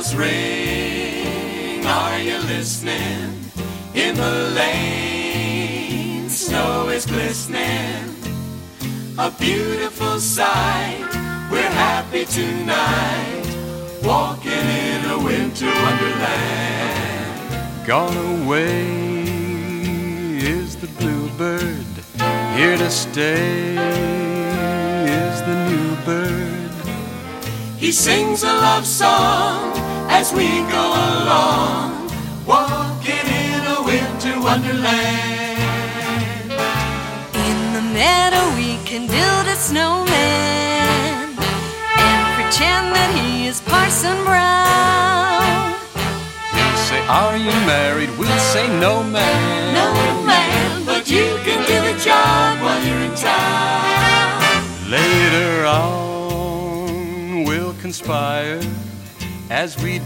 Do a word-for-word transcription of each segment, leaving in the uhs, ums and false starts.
bells ring, are you listening? In the lane, snow is glistening, a beautiful sight. We're happy tonight, walking in a winter wonderland. Gone away is the bluebird, here to stay is the new bird. He sings a love song as we go along, walking in a winter wonderland. In the meadow we can build a snowman and pretend that he is Parson Brown. He'll say, are you married? We'll say, no man. No man, but you can do the job while you're in town. Later on we'll conspire as we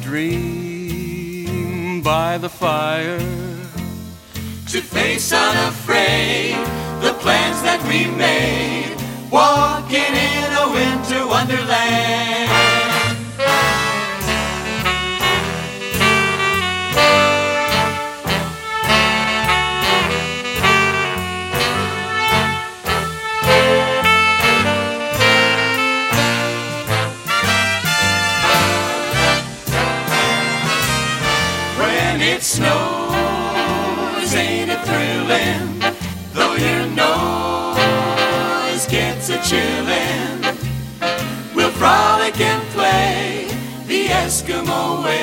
dream by the fire, to face unafraid the plans that we made, walking in a winter wonderland. When it snows, ain't it thrilling? Though your nose gets a chillin', we'll frolic and play the Eskimo way.